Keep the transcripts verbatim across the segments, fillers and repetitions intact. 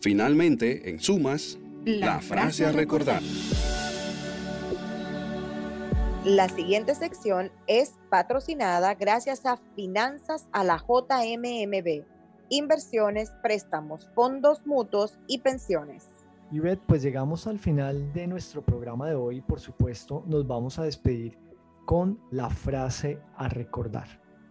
Finalmente, en sumas, la, la frase a recordar. La siguiente sección es patrocinada gracias a Finanzas a la J M M B, inversiones, préstamos, fondos mutuos y pensiones. Ivette, pues llegamos al final de nuestro programa de hoy. Por supuesto, nos vamos a despedir con la frase a recordar.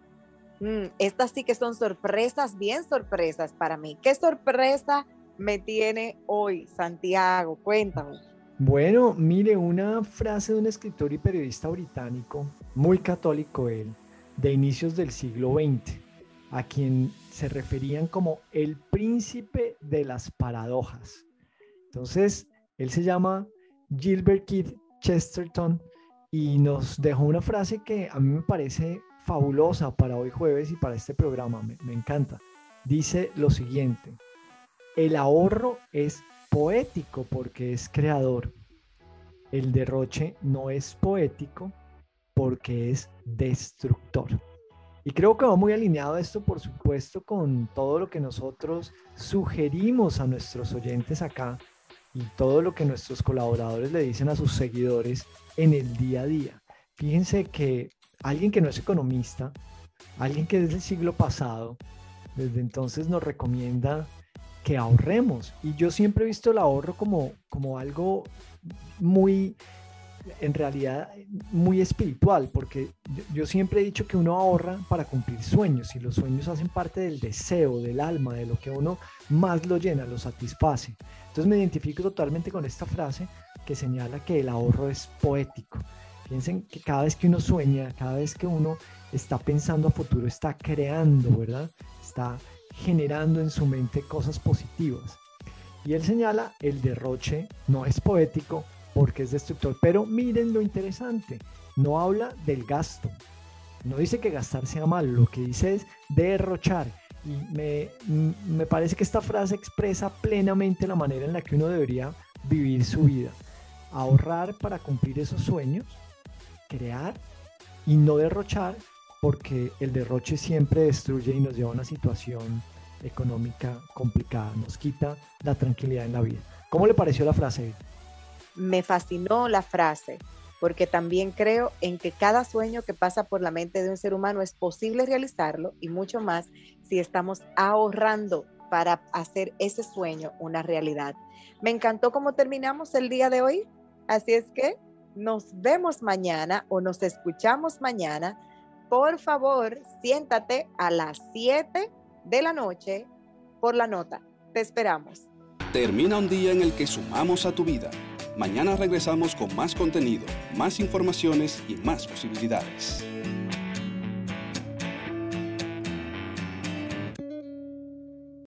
Mm, estas sí que son sorpresas, bien sorpresas para mí. ¿Qué sorpresa me tiene hoy, Santiago? Cuéntame. Bueno, mire, una frase de un escritor y periodista británico, muy católico él, de inicios del siglo veinte, a quien se referían como el príncipe de las paradojas. Entonces, él se llama Gilbert Keith Chesterton y nos dejó una frase que a mí me parece fabulosa para hoy jueves y para este programa, me, me encanta. Dice lo siguiente: el ahorro es poético porque es creador. El derroche no es poético porque es destructor. Y creo que va muy alineado esto, por supuesto, con todo lo que nosotros sugerimos a nuestros oyentes acá y todo lo que nuestros colaboradores le dicen a sus seguidores en el día a día. Fíjense que alguien que no es economista, alguien que es del siglo pasado, desde entonces nos recomienda que ahorremos. Y yo siempre he visto el ahorro como, como algo muy, en realidad, muy espiritual, porque yo, yo siempre he dicho que uno ahorra para cumplir sueños, y los sueños hacen parte del deseo, del alma, de lo que uno más lo llena, lo satisface. Entonces me identifico totalmente con esta frase que señala que el ahorro es poético. Piensen que cada vez que uno sueña, cada vez que uno está pensando a futuro, está creando, ¿verdad? Está generando en su mente cosas positivas. Y él señala, el derroche no es poético porque es destructor. Pero miren lo interesante, no habla del gasto, no dice que gastar sea malo, lo que dice es derrochar. Y me, me parece que esta frase expresa plenamente la manera en la que uno debería vivir su vida. Ahorrar para cumplir esos sueños, crear y no derrochar, porque el derroche siempre destruye y nos lleva a una situación económica complicada, nos quita la tranquilidad en la vida. ¿Cómo le pareció la frase? Me fascinó la frase, porque también creo en que cada sueño que pasa por la mente de un ser humano es posible realizarlo, y mucho más si estamos ahorrando para hacer ese sueño una realidad. Me encantó cómo terminamos el día de hoy, así es que nos vemos mañana o nos escuchamos mañana. Por favor, siéntate a las siete de la noche por la nota. Te esperamos. Termina un día en el que sumamos a tu vida. Mañana regresamos con más contenido, más informaciones y más posibilidades.